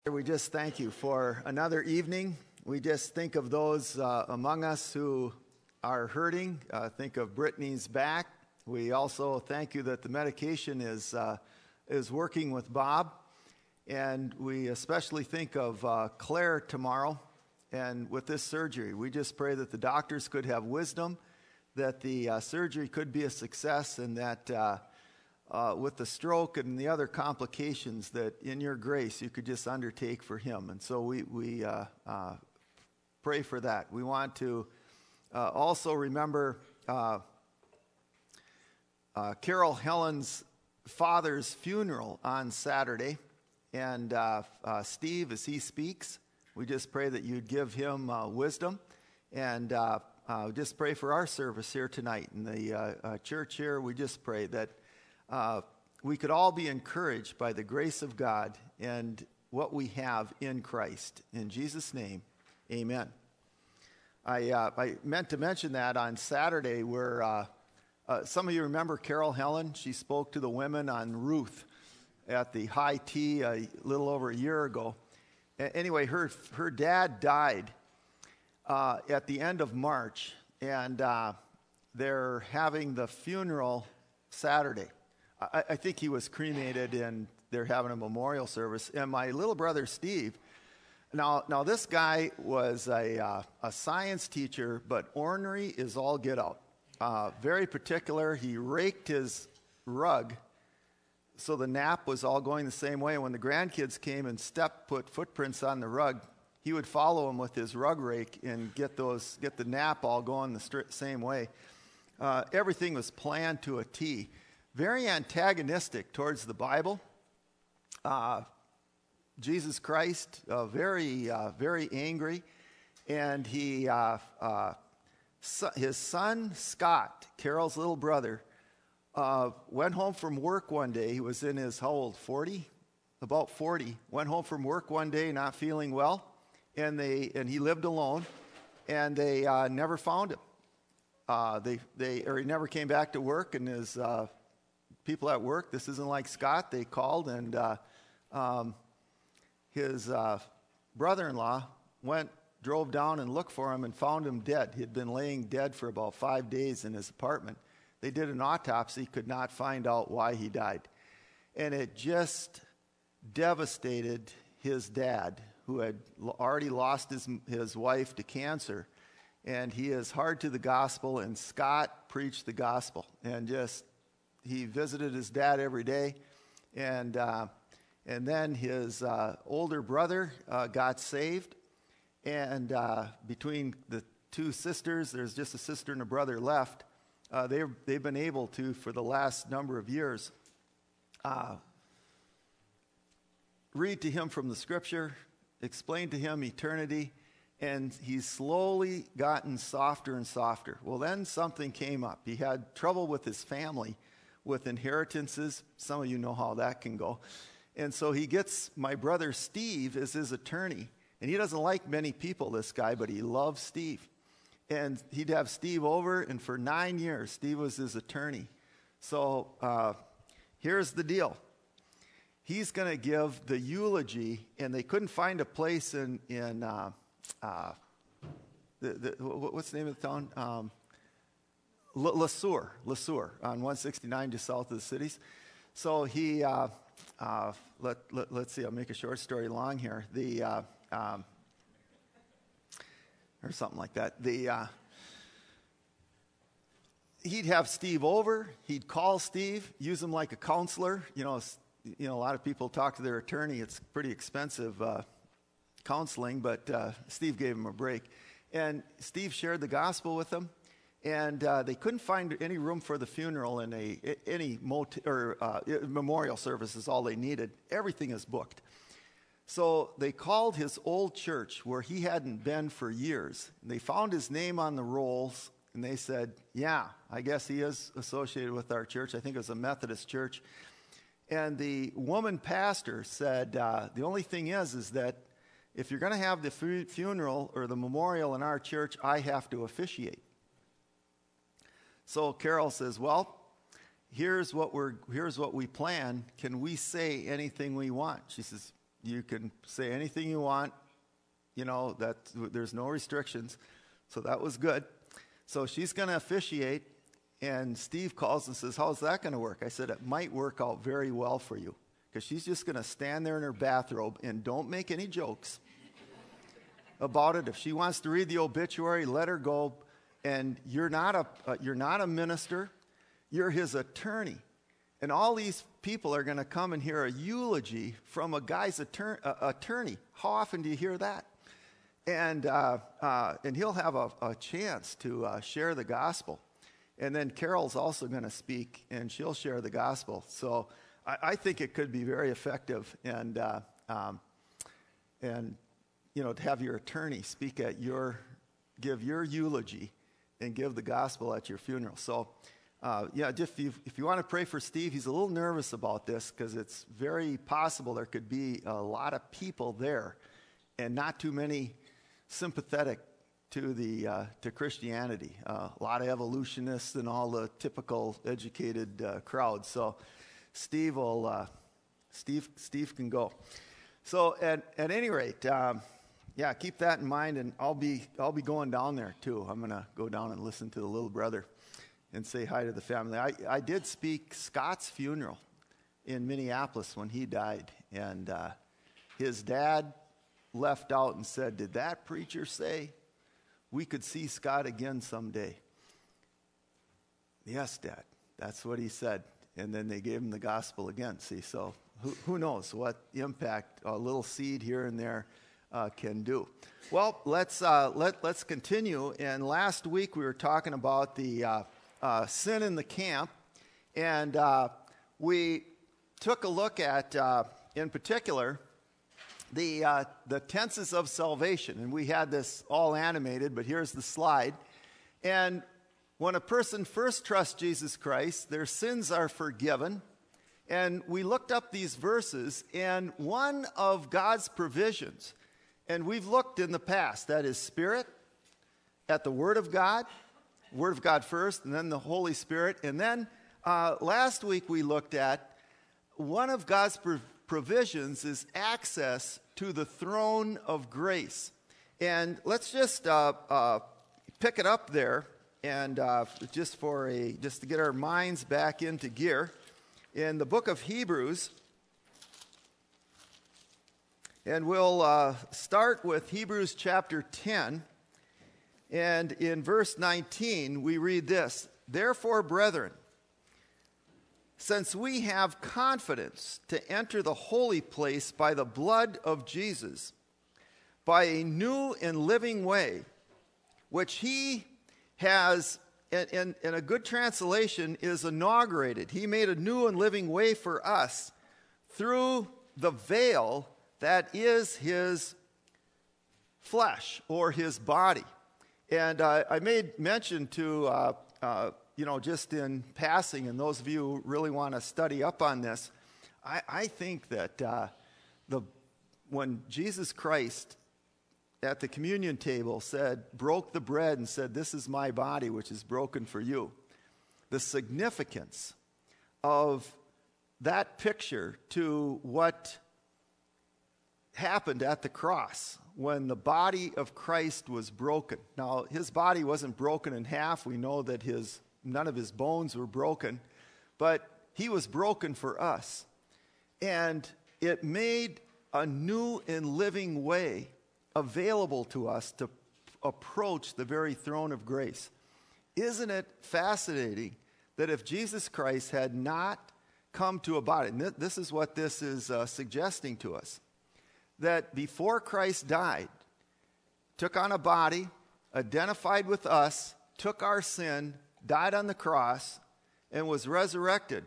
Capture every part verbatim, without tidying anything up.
We just thank you for another evening. We just think of those uh, among us who are hurting. Uh, think of Brittany's back. We also thank you that the medication is uh, is working with Bob. And we especially think of uh, Claire tomorrow and with this surgery. We just pray that the doctors could have wisdom, that the uh, surgery could be a success, and that uh, Uh, with the stroke and the other complications, that in your grace you could just undertake for him. And so we, we uh, uh, pray for that. We want to uh, also remember uh, uh, Carol Helen's father's funeral on Saturday. And uh, uh, Steve, as he speaks, we just pray that you'd give him uh, wisdom. And uh, uh, just pray for our service here tonight. In the uh, uh, church here, we just pray that Uh, we could all be encouraged by the grace of God and what we have in Christ. In Jesus' name, amen. I, uh, I meant to mention that on Saturday where uh, uh, some of you remember Carol Helen. She spoke to the women on Ruth at the high tea a little over a year ago. A- anyway, her, her dad died uh, at the end of March, and uh, they're having the funeral Saturday. I, I think he was cremated, and they're having a memorial service. And my little brother, Steve, now now this guy was a, uh, a science teacher, but ornery is all get out. Uh, very particular. He raked his rug so the nap was all going the same way. When the grandkids came and stepped, put footprints on the rug, he would follow them with his rug rake and get those get the nap all going the stri- same way. Uh, everything was planned to a T. Very antagonistic towards the Bible. Uh, Jesus Christ, uh, very, uh, very angry. And he, uh, uh, so, his son, Scott, Carol's little brother, uh, went home from work one day. He was in his, how old, forty? About forty. Went home from work one day not feeling well. And they and he lived alone. And they uh, never found him. Uh, they, they, or he never came back to work, and his uh, people at work, this isn't like Scott, they called, and uh, um, his uh, brother-in-law went, drove down and looked for him and found him dead. He had been laying dead for about five days in his apartment. They did an autopsy, could not find out why he died. And it just devastated his dad, who had already lost his, his wife to cancer. And he is hard to the gospel, and Scott preached the gospel, and just he visited his dad every day, and uh, and then his uh, older brother uh, got saved, and uh, between the two sisters, there's just a sister and a brother left. Uh, they they've been able to, for the last number of years, uh, read to him from the Scripture, explain to him eternity, and he's slowly gotten softer and softer. Well, then something came up. He had trouble with his family, with inheritances. Some of you know how that can go. And so he gets my brother Steve as his attorney. And he doesn't like many people, this guy, but he loves Steve. And he'd have Steve over, and for nine years, Steve was his attorney. So uh, here's the deal. He's going to give the eulogy, and they couldn't find a place in, in uh, uh, the, the, what's the name of the town? Um, Le Sueur, Le Sueur, on one sixty-nine, just south of the cities. So he, uh, uh, let, let, let's see, I'll make a short story long here. The, uh, um, or something like that. The, uh, he'd have Steve over. He'd call Steve, use him like a counselor. You know, you know, a lot of people talk to their attorney. It's pretty expensive uh, counseling, but uh, Steve gave him a break. And Steve shared the gospel with them. And uh, they couldn't find any room for the funeral in a any mot- or uh, memorial service is all they needed. Everything is booked. So they called his old church where he hadn't been for years. And they found his name on the rolls, and they said, yeah, I guess he is associated with our church. I think it was a Methodist church. And the woman pastor said, uh, the only thing is, is that if you're going to have the fu- funeral or the memorial in our church, I have to officiate. So Carol says, well, here's what we're here's what we plan. Can we say anything we want? She says, You can say anything you want. You know, that there's no restrictions. So that was good. So she's going to officiate, and Steve calls and says, how's that going to work? I said, it might work out very well for you, because she's just going to stand there in her bathrobe, and don't make any jokes about it. If she wants to read the obituary, let her go. And you're not a uh, you're not a minister, you're his attorney. And all these people are going to come and hear a eulogy from a guy's attor- uh, attorney. How often do you hear that? And uh, uh, and he'll have a, a chance to uh, share the gospel. And then Carol's also going to speak, and she'll share the gospel. So I, I think it could be very effective. And uh, um, and you know, to have your attorney speak at your, give your eulogy and give the gospel at your funeral. So. Uh, yeah, if you, if you want to pray for Steve, he's a little nervous about this because it's very possible there could be a lot of people there and not too many sympathetic to the uh, to Christianity. Uh, a lot of evolutionists and all the typical educated uh, crowd. So Steve will uh, Steve Steve can go. So at at any rate, um, yeah, keep that in mind, and I'll be I'll be going down there too. I'm gonna go down and listen to the little brother and say hi to the family. I, I did speak Scott's funeral in Minneapolis when he died. And uh, his dad left out and said, did that preacher say we could see Scott again someday? Yes, Dad. That's what he said. And then they gave him the gospel again. See, so who, who knows what impact a little seed here and there uh, can do. Well, let's, uh, let, let's continue. And last week we were talking about the... Uh, Uh, sin in the camp, and uh, we took a look at, uh, in particular, the uh, the tenses of salvation, and we had this all animated, but here's the slide. And when a person first trusts Jesus Christ, their sins are forgiven, and we looked up these verses, and one of God's provisions, and we've looked in the past, that is Spirit, at the Word of God, Word of God first, and then the Holy Spirit. And then uh, last week we looked at one of God's prov- provisions is access to the throne of grace. And let's just uh, uh, pick it up there, and uh, just for a just to get our minds back into gear, in the book of Hebrews, and we'll uh, start with Hebrews chapter ten. And in verse nineteen, we read this, therefore, brethren, since we have confidence to enter the holy place by the blood of Jesus, by a new and living way, which he has, in, in a good translation, is inaugurated. He made a new and living way for us through the veil that is his flesh or his body. And uh, I made mention to, uh, uh, you know, just in passing, and those of you who really want to study up on this, I, I think that uh, the when Jesus Christ at the communion table said, broke the bread and said, this is my body which is broken for you, the significance of that picture to what happened at the cross when the body of Christ was broken. Now, his body wasn't broken in half. We know that his none of his bones were broken, but he was broken for us. And it made a new and living way available to us to approach the very throne of grace. Isn't it fascinating that if Jesus Christ had not come to a body, and this is what this is uh, suggesting to us, that before Christ died, took on a body, identified with us, took our sin, died on the cross, and was resurrected,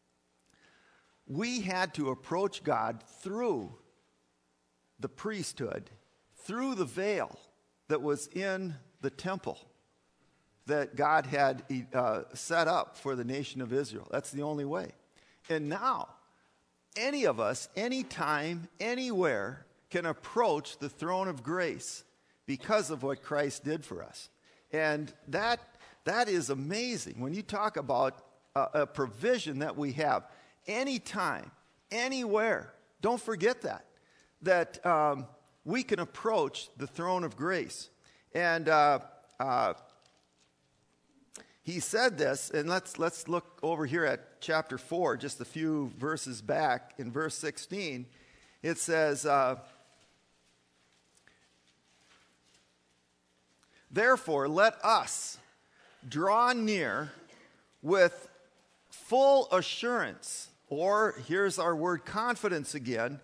we had to approach God through the priesthood, through the veil that was in the temple that God had uh, set up for the nation of Israel. That's the only way. And now, any of us, anytime, anywhere, can approach the throne of grace because of what Christ did for us. And that that is amazing. When you talk about a, a provision that we have, anytime, anywhere, don't forget that. that um, we can approach the throne of grace. And uh, uh, he said this, and let's let's look over here at chapter four, just a few verses back. In verse sixteen, it says, uh, "Therefore, let us draw near with full assurance," or here's our word confidence again,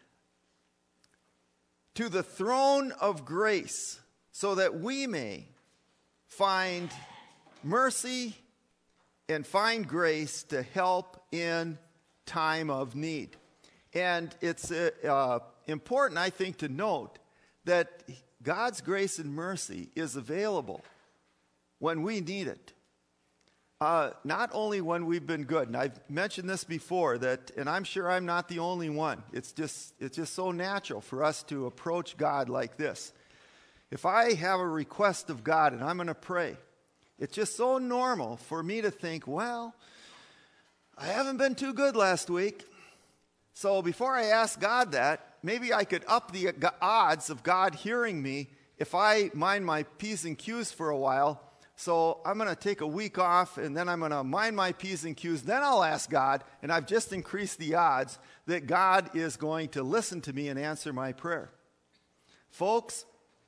"to the throne of grace, so that we may find mercy and find grace to help in time of need." And it's uh, uh, important, I think, to note that God's grace and mercy is available when we need it. Uh, not only when we've been good, and I've mentioned this before, that, and I'm sure I'm not the only one. It's just, it's just so natural for us to approach God like this. If I have a request of God and I'm going to pray, it's just so normal for me to think, well, I haven't been too good last week. So before I ask God that, maybe I could up the odds of God hearing me if I mind my P's and Q's for a while. So I'm going to take a week off, and then I'm going to mind my P's and Q's. Then I'll ask God, and I've just increased the odds that God is going to listen to me and answer my prayer. Folks,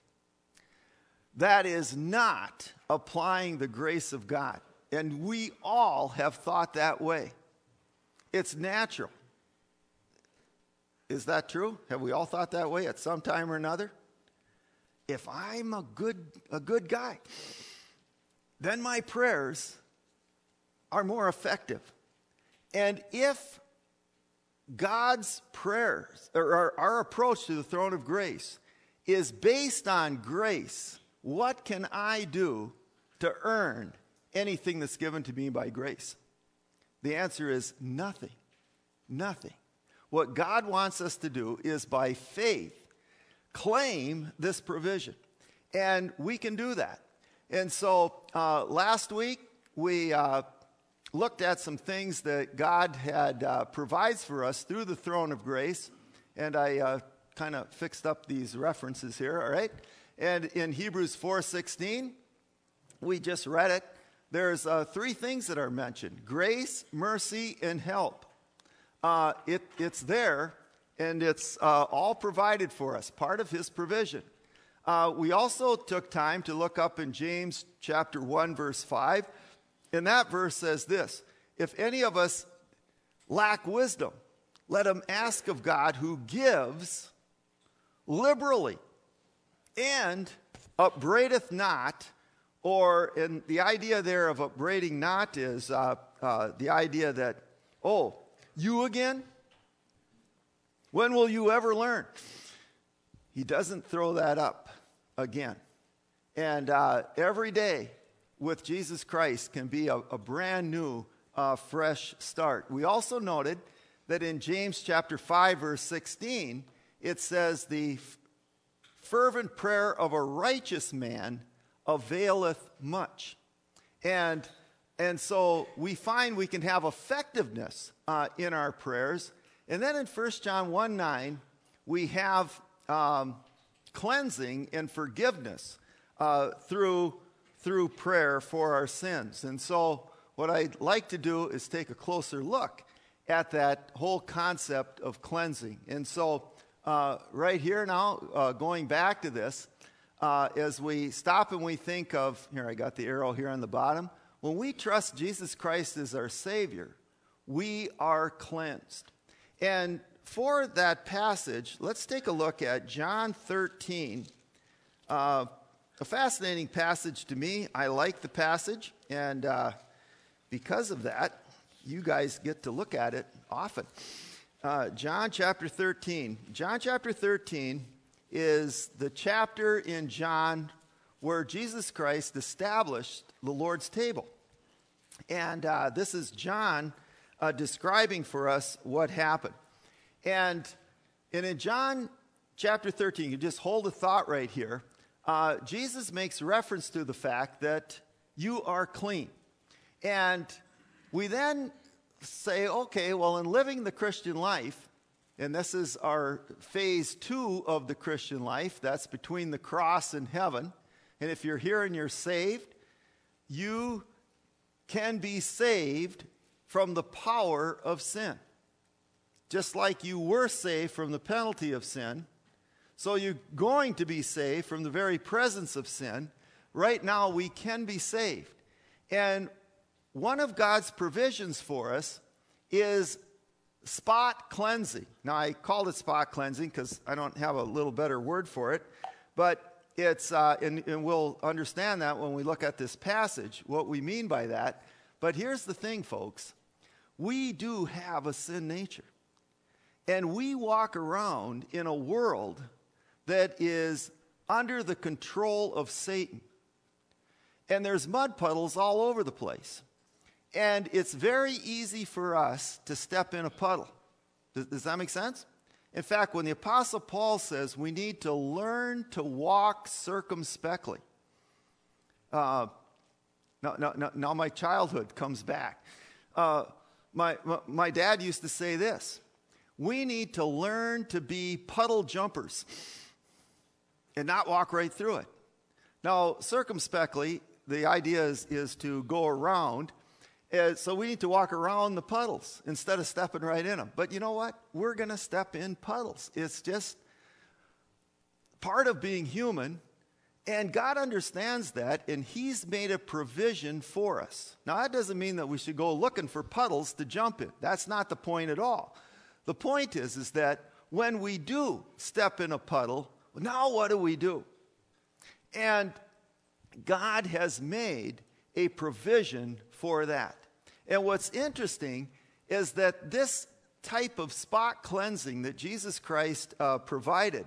that is not applying the grace of God. And we all have thought that way. It's natural. Is that true? Have we all thought that way at some time or another? If I'm a good, a good guy, then my prayers are more effective. And if God's prayers, or our, our approach to the throne of grace, is based on grace, what can I do to earn anything that's given to me by grace? The answer is nothing. Nothing. What God wants us to do is by faith claim this provision. And we can do that. And so uh, last week we uh, looked at some things that God had uh, provides for us through the throne of grace. And I uh, kind of fixed up these references here, all right? And in Hebrews four sixteen, we just read it. There's uh, three things that are mentioned: grace, mercy, and help. Uh, it, it's there, and it's uh, all provided for us, part of his provision. Uh, we also took time to look up in James chapter one, verse five, and that verse says this: "If any of us lack wisdom, let him ask of God, who gives liberally and upbraideth not." Or, and the idea there of upbraiding not is uh, uh, the idea that, oh, you again? When will you ever learn? He doesn't throw that up again. And uh, every day with Jesus Christ can be a, a brand new, uh, fresh start. We also noted that in James chapter five, verse sixteen, it says, "The f- fervent prayer of a righteous man availeth much." And and so we find we can have effectiveness uh, in our prayers. And then in First John one nine, we have um, cleansing and forgiveness uh, through, through prayer for our sins. And so what I'd like to do is take a closer look at that whole concept of cleansing. And so uh, right here now, uh, going back to this, Uh, as we stop and we think of, here I got the arrow here on the bottom, when we trust Jesus Christ as our Savior, we are cleansed. And for that passage, let's take a look at John thirteen. Uh, a fascinating passage to me. I like the passage, and uh, because of that, you guys get to look at it often. Uh, John chapter thirteen. John chapter thirteen is the chapter in John where Jesus Christ established the Lord's table. And uh, this is John uh, describing for us what happened. And, and in John chapter thirteen, you just hold a thought right here, uh, Jesus makes reference to the fact that you are clean. And we then say, okay, well, in living the Christian life, And this is our phase two of the Christian life. That's between the cross and heaven. And if you're here and you're saved, you can be saved from the power of sin. Just like you were saved from the penalty of sin, so you're going to be saved from the very presence of sin. Right now, we can be saved. And one of God's provisions for us is spot cleansing. Now, I called it spot cleansing because I don't have a little better word for it, but it's, uh, and, and we'll understand that when we look at this passage, what we mean by that. But here's the thing, folks. We do have a sin nature. And we walk around in a world that is under the control of Satan. And there's mud puddles all over the place. And it's very easy for us to step in a puddle. Does, does that make sense? In fact, when the Apostle Paul says we need to learn to walk circumspectly, uh, now, now, now my childhood comes back. Uh, my, my, my dad used to say this: we need to learn to be puddle jumpers and not walk right through it. Now, circumspectly, the idea is, is to go around. Uh, so we need to walk around the puddles instead of stepping right in them. But you know what? We're going to step in puddles. It's just part of being human. And God understands that, and He's made a provision for us. Now, that doesn't mean that we should go looking for puddles to jump in. That's not the point at all. The point is, is that when we do step in a puddle, now what do we do? And God has made a provision for that. And what's interesting is that this type of spot cleansing that Jesus Christ uh, provided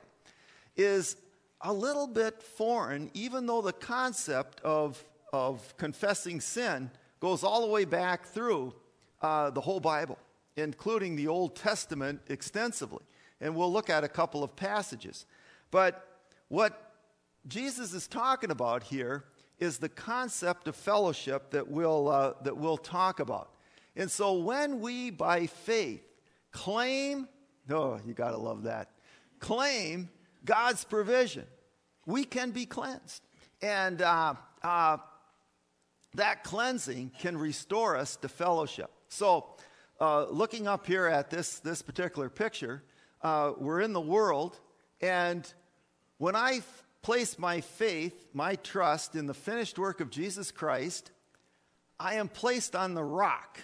is a little bit foreign, even though the concept of, of confessing sin goes all the way back through uh, the whole Bible, including the Old Testament extensively. And we'll look at a couple of passages. But what Jesus is talking about here is the concept of fellowship that we'll, uh, that we'll talk about. And so when we, by faith, claim, oh, you got to love that, claim God's provision, we can be cleansed. And uh, uh, that cleansing can restore us to fellowship. So uh, looking up here at this, this particular picture, uh, we're in the world, and when I f- place my faith, my trust in the finished work of Jesus Christ, I am placed on the rock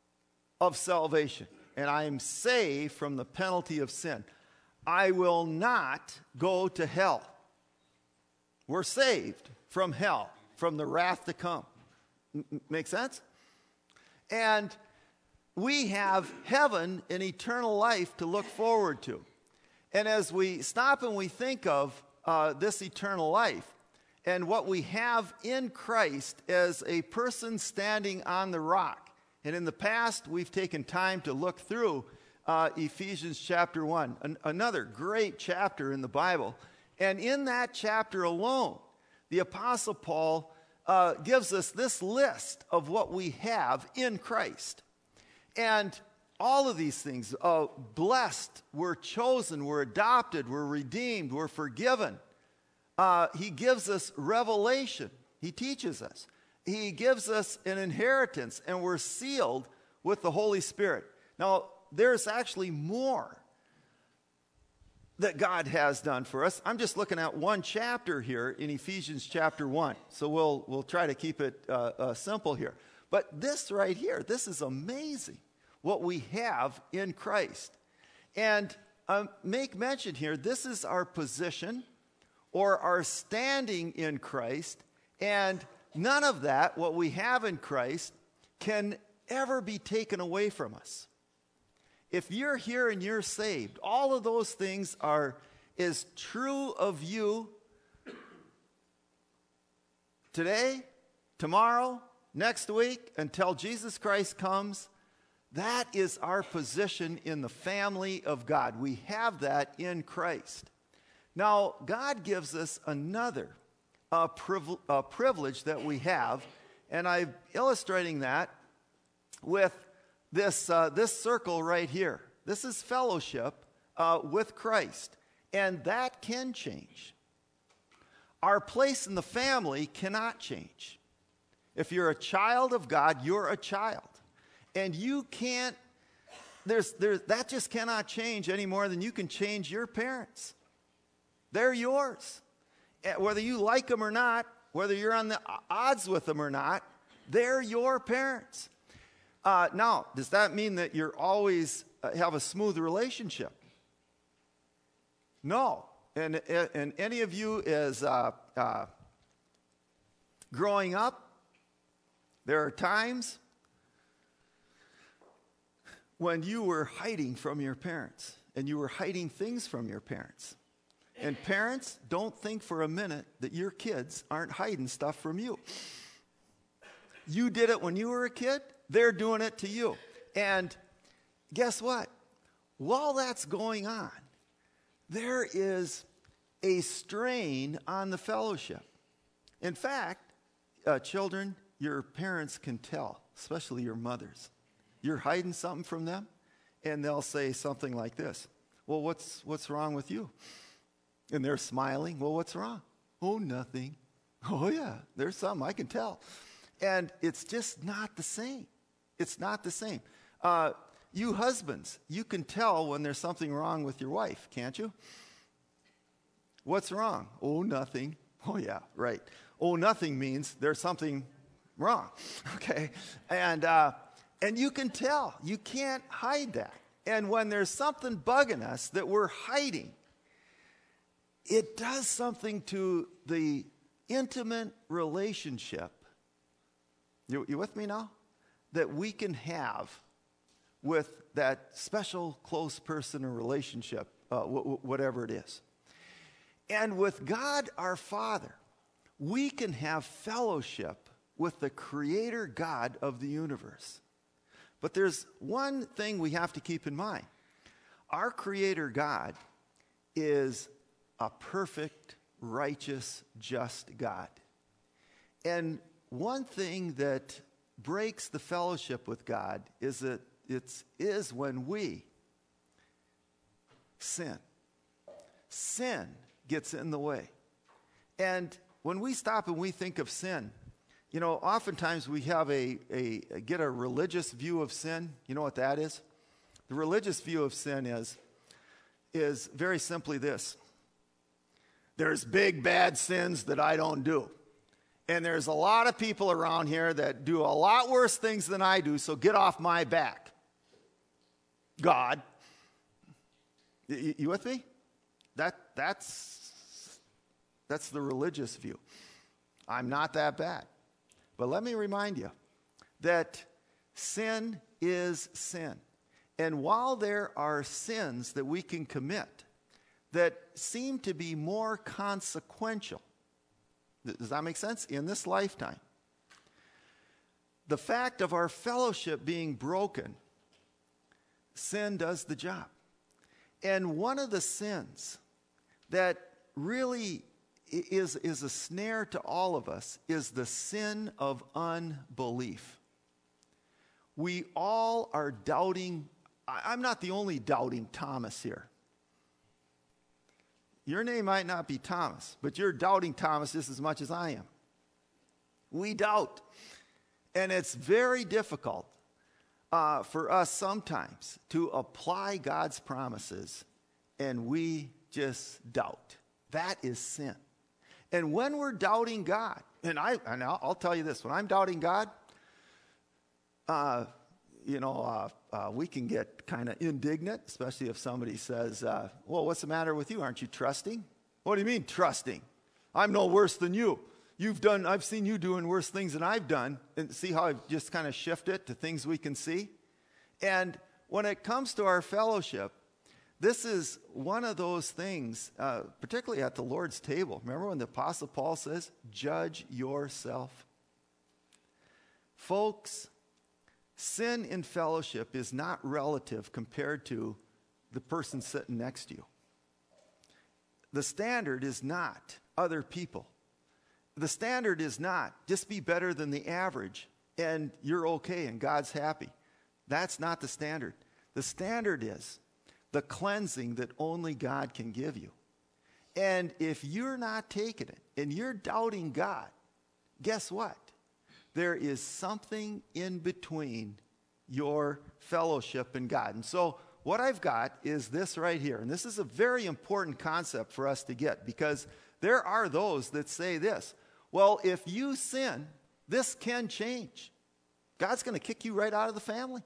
of salvation, and I am saved from the penalty of sin. I will not go to hell. We're saved from hell, from the wrath to come. M- make sense? And we have heaven and eternal life to look forward to. And as we stop and we think of uh, this eternal life and what we have in Christ as a person standing on the rock, and in the past we've taken time to look through uh, Ephesians chapter one, an- another great chapter in the Bible. And in that chapter alone, the Apostle Paul uh, gives us this list of what we have in Christ. And all of these things, uh, blessed, we're chosen, we're adopted, we're redeemed, we're forgiven. Uh, he gives us revelation. He teaches us. He gives us an inheritance, and we're sealed with the Holy Spirit. Now, there's actually more that God has done for us. I'm just looking at one chapter here in Ephesians chapter one. So we'll, we'll try to keep it uh, uh, simple here. But this right here, this is amazing, what we have in Christ. And um, make mention here, this is our position or our standing in Christ. And none of that, what we have in Christ, can ever be taken away from us. If you're here and you're saved, all of those things are is true of you today, tomorrow, next week, until Jesus Christ comes. That is our position in the family of God. We have that in Christ. Now, God gives us another uh, priv- uh, privilege that we have, and I'm illustrating that with this, uh, this circle right here. This is fellowship uh, with Christ. And that can change. Our place in the family cannot change. If you're a child of God, you're a child. And you can't, there's, there's, that just cannot change any more than you can change your parents. They're yours. Whether you like them or not, whether you're on the odds with them or not, they're your parents. Uh, now, does that mean that you're always uh, have a smooth relationship? No. And, and any of you is uh, uh, growing up, there are times when you were hiding from your parents and you were hiding things from your parents. And parents, don't think for a minute that your kids aren't hiding stuff from you. You did it when you were a kid, they're doing it to you. And guess what? While that's going on, there is a strain on the fellowship. In fact, uh, children, your parents can tell, especially your mothers. You're hiding something from them, and they'll say something like this. Well, what's what's wrong with you? And they're smiling. Well, what's wrong? Oh, nothing. Oh, yeah, there's something I can tell. And it's just not the same. It's not the same. Uh, you husbands, you can tell when there's something wrong with your wife, can't you? What's wrong? Oh, nothing. Oh, yeah, right. Oh, nothing means there's something wrong, okay? And uh, and you can tell. You can't hide that. And when there's something bugging us that we're hiding, it does something to the intimate relationship. You, you with me now? That we can have with that special close person or relationship, uh, w- w- whatever it is. And with God our Father, we can have fellowship with the Creator God of the universe. But there's one thing we have to keep in mind. Our Creator God is a perfect, righteous, just God. And one thing that breaks the fellowship with God is that it is when we sin. Sin gets in the way. And when we stop and we think of sin, you know, oftentimes we have a, a, a get a religious view of sin. You know what that is? The religious view of sin is, is very simply this. There's big bad sins that I don't do. And there's a lot of people around here that do a lot worse things than I do, so get off my back. God. You, you with me? That, that's, that's the religious view. I'm not that bad. But let me remind you that sin is sin. And while there are sins that we can commit that seem to be more consequential, does that make sense? In this lifetime, the fact of our fellowship being broken, sin does the job. And one of the sins that really is, is a snare to all of us is the sin of unbelief. We all are doubting. I'm not the only doubting Thomas here. Your name might not be Thomas, but you're doubting Thomas just as much as I am. We doubt. And it's very difficult uh, for us sometimes to apply God's promises, and we just doubt. That is sin. And when we're doubting God, and, I, and I'll, I'll tell you this, when I'm doubting God, uh, you know, uh, uh, we can get kind of indignant, especially if somebody says, uh, well, what's the matter with you? Aren't you trusting? What do you mean trusting? I'm no worse than you. You've done, I've seen you doing worse things than I've done. And see how I've just kind of shifted to things we can see? And when it comes to our fellowship, this is one of those things, uh, particularly at the Lord's table. Remember when the Apostle Paul says, judge yourself? Folks, sin in fellowship is not relative compared to the person sitting next to you. The standard is not other people. The standard is not just be better than the average and you're okay and God's happy. That's not the standard. The standard is the cleansing that only God can give you. And if you're not taking it and you're doubting God, guess what? There is something in between your fellowship and God. And so what I've got is this right here. And this is a very important concept for us to get, because there are those that say this: well, if you sin, this can change. God's going to kick you right out of the family.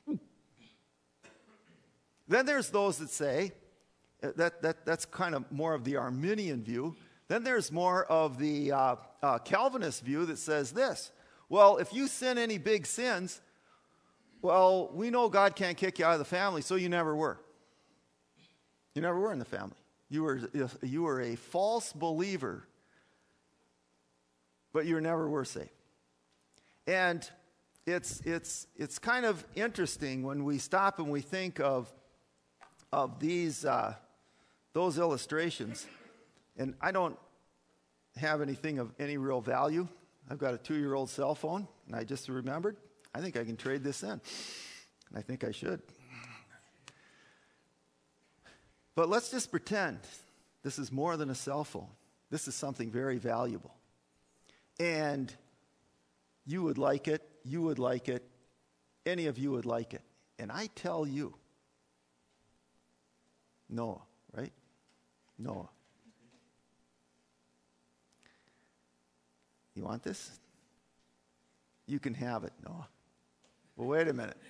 Then there's those that say, that, that that's kind of more of the Arminian view. Then there's more of the uh, uh, Calvinist view that says this: well, if you sin any big sins, well, we know God can't kick you out of the family, so you never were. You never were in the family. You were, you were a false believer, but you never were saved. And it's, it's, it's kind of interesting when we stop and we think of, of these, uh, those illustrations. And I don't have anything of any real value. I've got a two-year-old cell phone, and I just remembered, I think I can trade this in. And I think I should. But let's just pretend this is more than a cell phone. This is something very valuable. And you would like it, you would like it, any of you would like it. And I tell you, Noah, right? Noah. You want this? You can have it, Noah. Well, wait a minute.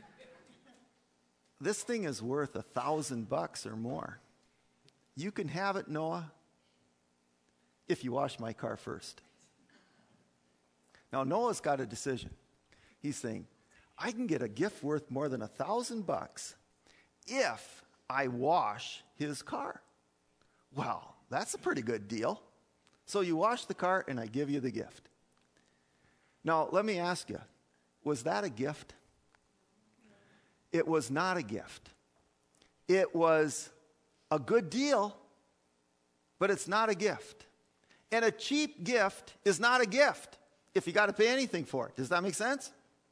This thing is worth a thousand bucks or more. You can have it, Noah, if you wash my car first. Now, Noah's got a decision. He's saying, I can get a gift worth more than a thousand bucks if I wash his car. Well, that's a pretty good deal. So you wash the car and I give you the gift. Now, let me ask you, was that a gift? It was not a gift. It was a good deal, but it's not a gift. And a cheap gift is not a gift if you got to pay anything for it. Does that make sense?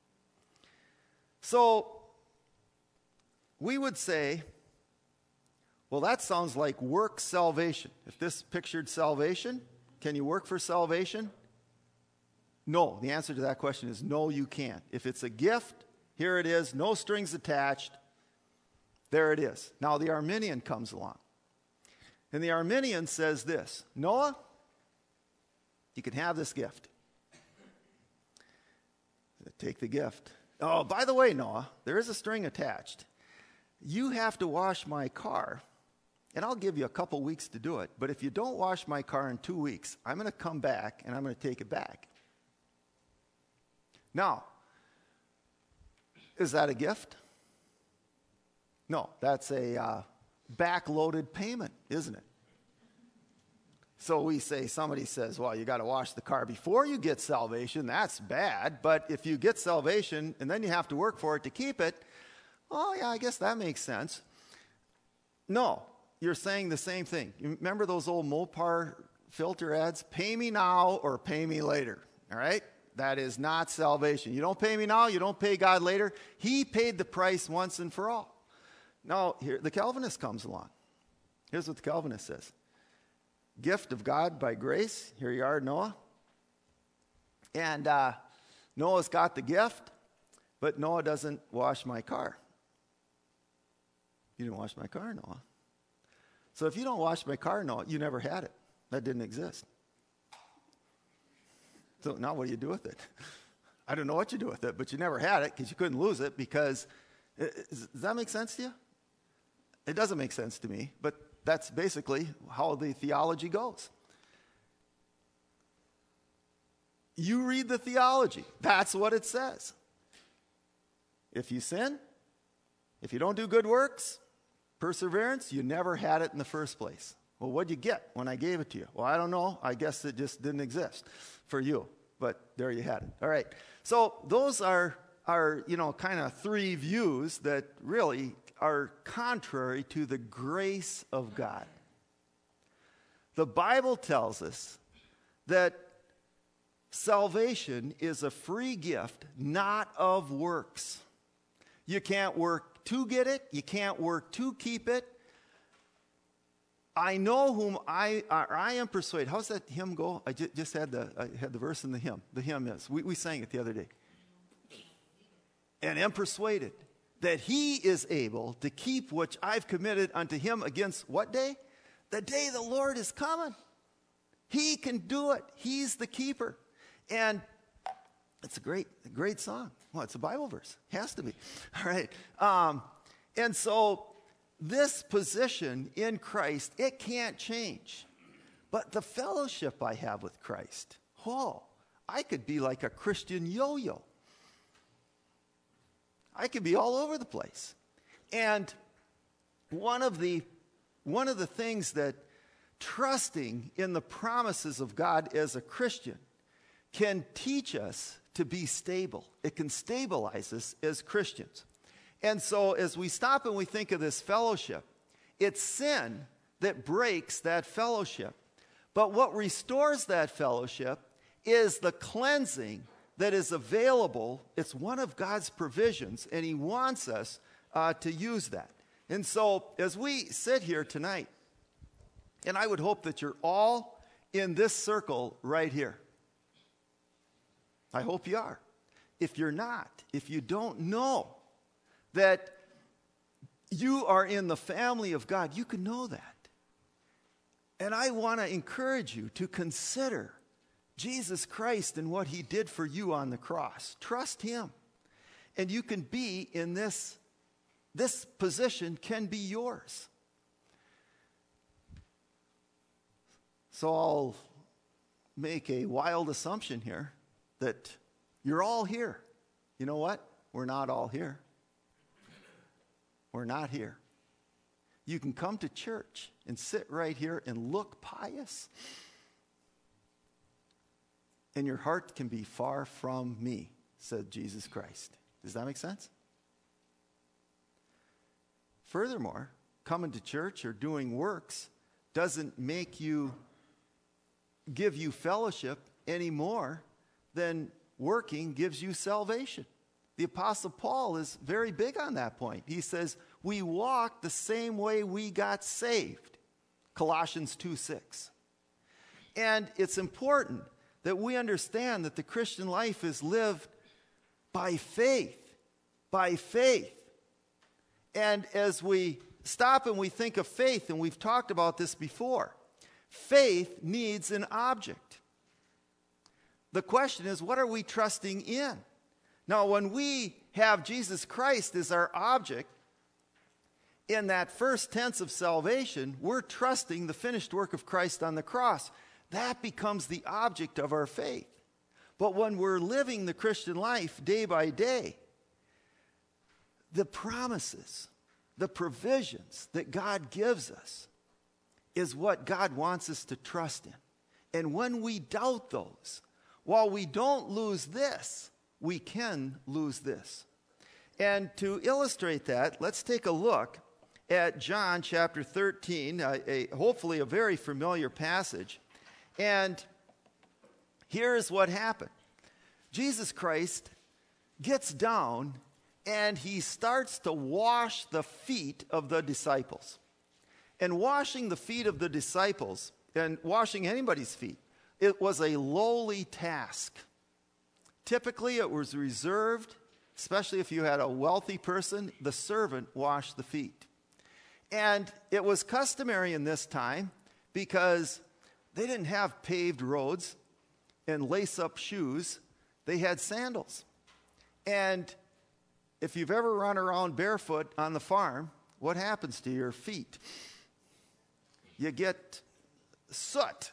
So we would say, well, that sounds like work salvation. If this pictured salvation, can you work for salvation? No. The answer to that question is no, you can't. If it's a gift, here it is, no strings attached. There it is. Now the Arminian comes along. And the Arminian says this: Noah, you can have this gift. Take the gift. Oh, by the way, Noah, there is a string attached. You have to wash my car, and I'll give you a couple weeks to do it. But if you don't wash my car in two weeks, I'm going to come back and I'm going to take it back. Now, is that a gift? No, that's a uh, backloaded payment, isn't it? So we say, somebody says, well, you got to wash the car before you get salvation. That's bad. But if you get salvation and then you have to work for it to keep it, oh, yeah, I guess that makes sense. No, you're saying the same thing. You remember those old Mopar filter ads? Pay me now or pay me later. All right? That is not salvation. You don't pay me now, you don't pay God later. He paid the price once and for all. Now, here the Calvinist comes along. Here's what the Calvinist says. Gift of God by grace. Here you are, Noah. And uh, Noah's got the gift, but Noah doesn't wash my car. You didn't wash my car, Noah. So if you don't wash my car, Noah, you never had it. That didn't exist. So now what do you do with it? I don't know what you do with it, but you never had it because you couldn't lose it because, does that make sense to you? It doesn't make sense to me, but that's basically how the theology goes. You read the theology. That's what it says. If you sin, if you don't do good works, perseverance, you never had it in the first place. Well, what'd you get when I gave it to you? Well, I don't know. I guess it just didn't exist for you. But there you had it. All right. So those are, are you know, kind of three views that really are contrary to the grace of God. The Bible tells us that salvation is a free gift, not of works. You can't work to get it. You can't work to keep it. I know whom I, or I am persuaded. How's that hymn go? I just, just had the I had the verse in the hymn. The hymn is, we, we sang it the other day. And am persuaded that he is able to keep which I've committed unto him against what day? The day the Lord is coming. He can do it. He's the keeper. And it's a great, great song. Well, it's a Bible verse. Has to be. All right. Um, and so this position in Christ, it can't change. But the fellowship I have with Christ, oh, I could be like a Christian yo-yo. I could be all over the place. And one of the one of the things that trusting in the promises of God as a Christian can teach us to be stable. It can stabilize us as Christians. And so as we stop and we think of this fellowship, it's sin that breaks that fellowship. But what restores that fellowship is the cleansing that is available. It's one of God's provisions, and he wants us uh, to use that. And so as we sit here tonight, and I would hope that you're all in this circle right here. I hope you are. If you're not, if you don't know that you are in the family of God, you can know that. And I want to encourage you to consider Jesus Christ and what he did for you on the cross. Trust him. And you can be in this, this position can be yours. So I'll make a wild assumption here that you're all here. You know what? We're not all here. We're not here. You can come to church and sit right here and look pious. And your heart can be far from me, said Jesus Christ. Does that make sense? Furthermore, coming to church or doing works doesn't make you, give you fellowship any more than working gives you salvation. The Apostle Paul is very big on that point. He says, we walk the same way we got saved. Colossians two six. And it's important that we understand that the Christian life is lived by faith. By faith. And as we stop and we think of faith, and we've talked about this before, faith needs an object. The question is, what are we trusting in? Now, when we have Jesus Christ as our object, in that first tense of salvation, we're trusting the finished work of Christ on the cross. That becomes the object of our faith. But when we're living the Christian life day by day, the promises, the provisions that God gives us is what God wants us to trust in. And when we doubt those, while we don't lose this, we can lose this. And to illustrate that, let's take a look at John chapter thirteen, a, a, hopefully a very familiar passage. And here's what happened. Jesus Christ gets down and he starts to wash the feet of the disciples. And washing the feet of the disciples, and washing anybody's feet, it was a lowly task. Typically, it was reserved, especially if you had a wealthy person, the servant washed the feet. And it was customary in this time because they didn't have paved roads and lace-up shoes. They had sandals. And if you've ever run around barefoot on the farm, what happens to your feet? You get soot,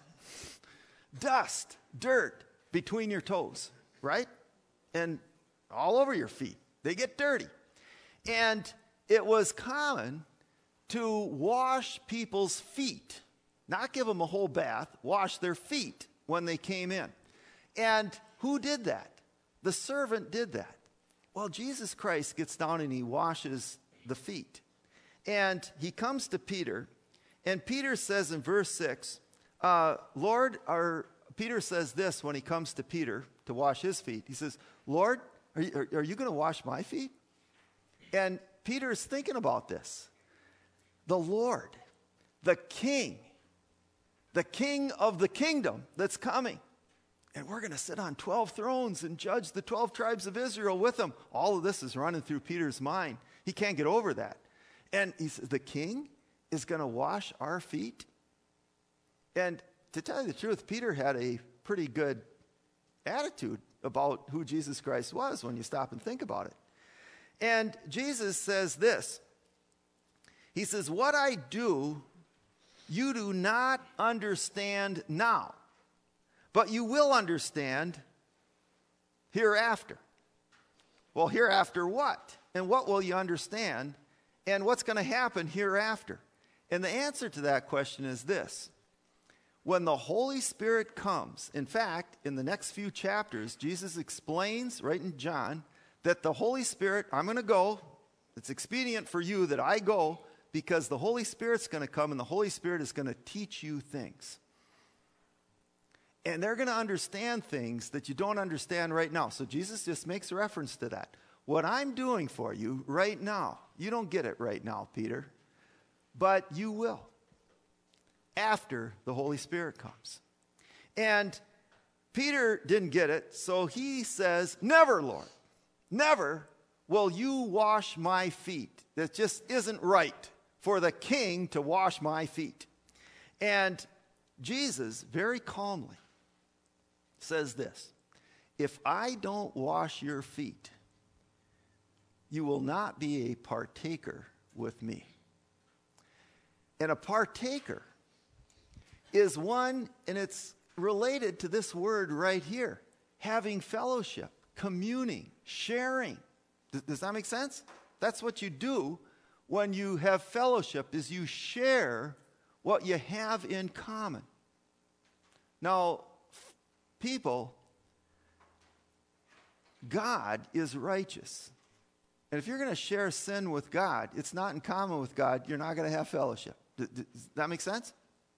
dust, dirt between your toes, right? And all over your feet. They get dirty. And it was common to wash people's feet, not give them a whole bath, wash their feet when they came in. And who did that? The servant did that. Well, Jesus Christ gets down and he washes the feet. And he comes to Peter, and Peter says in verse six, uh, Lord, our, Peter says this when he comes to Peter to wash his feet. He says, Lord, are you, are, are you going to wash my feet? And Peter's thinking about this. The Lord, the King, the King of the kingdom that's coming. And we're going to sit on twelve thrones and judge the twelve tribes of Israel with him. All of this is running through Peter's mind. He can't get over that. And he says, the King is going to wash our feet? And to tell you the truth, Peter had a pretty good attitude about who Jesus Christ was when you stop and think about it. And Jesus says this. He says, what I do, you do not understand now, but you will understand hereafter. Well, hereafter what? And what will you understand? And what's going to happen hereafter? And the answer to that question is this. When the Holy Spirit comes, in fact, in the next few chapters, Jesus explains, right in John, that the Holy Spirit, I'm going to go, it's expedient for you that I go, because the Holy Spirit's going to come, and the Holy Spirit is going to teach you things. And they're going to understand things that you don't understand right now. So Jesus just makes reference to that. What I'm doing for you right now, you don't get it right now, Peter, but you will after the Holy Spirit comes. And Peter didn't get it, so he says, never, Lord, never will you wash my feet. That just isn't right for the King to wash my feet. And Jesus, very calmly, says this, if I don't wash your feet, you will not be a partaker with me. And a partaker is one, and it's related to this word right here, having fellowship, communing, sharing. Does, does that make sense? That's what you do when you have fellowship, is you share what you have in common. Now, f- people, God is righteous. And if you're going to share sin with God, it's not in common with God, you're not going to have fellowship. Does, does that make sense?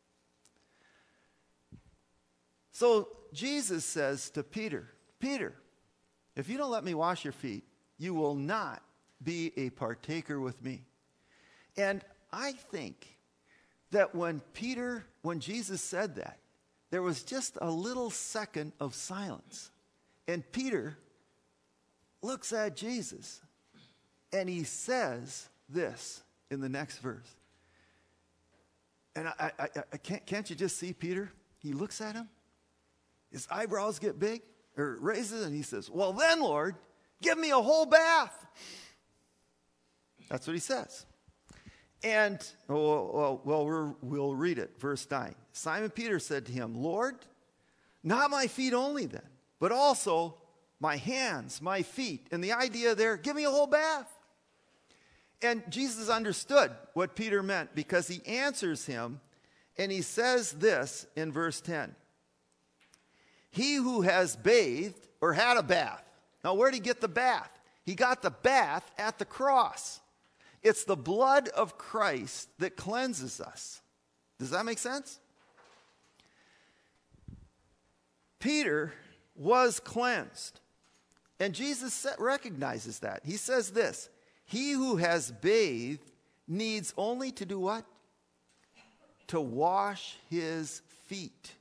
So Jesus says to Peter, Peter, if you don't let me wash your feet, you will not be a partaker with me. And I think that when Peter, when Jesus said that, there was just a little second of silence. And Peter looks at Jesus and he says this in the next verse. And I, I, I can't, can't you just see Peter? He looks at him. His eyebrows get big, or raises, and he says, well then, Lord, give me a whole bath. That's what he says. And, oh, well, well we're, we'll read it, verse nine. Simon Peter said to him, Lord, not my feet only then, but also my hands, my feet. And the idea there, give me a whole bath. And Jesus understood what Peter meant, because he answers him, and he says this in verse ten. He who has bathed, or had a bath. Now, where did he get the bath? He got the bath at the cross. It's the blood of Christ that cleanses us. Does that make sense? Peter was cleansed. And Jesus recognizes that. He says this, he who has bathed needs only to do what? To wash his feet.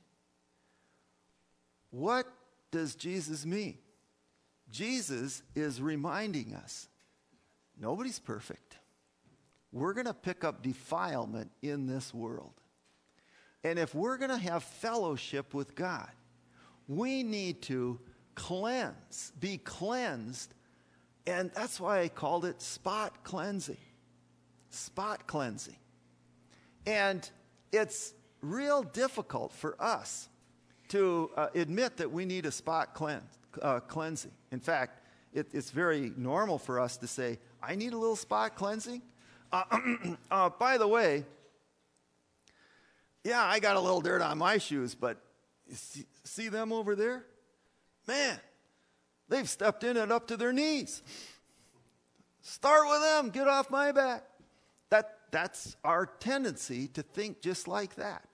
What does Jesus mean? Jesus is reminding us, nobody's perfect. We're going to pick up defilement in this world. And if we're going to have fellowship with God, we need to cleanse, be cleansed. And that's why I called it spot cleansing. Spot cleansing. And it's real difficult for us to uh, admit that we need a spot cleanse, uh, cleansing. In fact, it, it's very normal for us to say, I need a little spot cleansing. Uh, uh, by the way, yeah, I got a little dirt on my shoes, but you see, see them over there? Man, they've stepped in it up to their knees. Start with them, get off my back. That, that's our tendency to think just like that.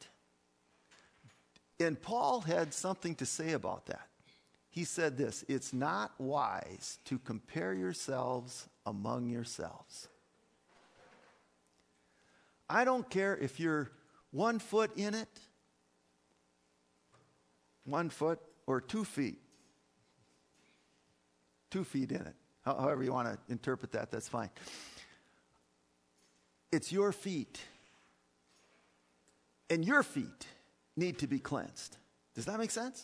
And Paul had something to say about that. He said this, it's not wise to compare yourselves among yourselves. I don't care if you're one foot in it, one foot, or two feet. Two feet in it. However you want to interpret that, that's fine. It's your feet. And your feet need to be cleansed. Does that make sense?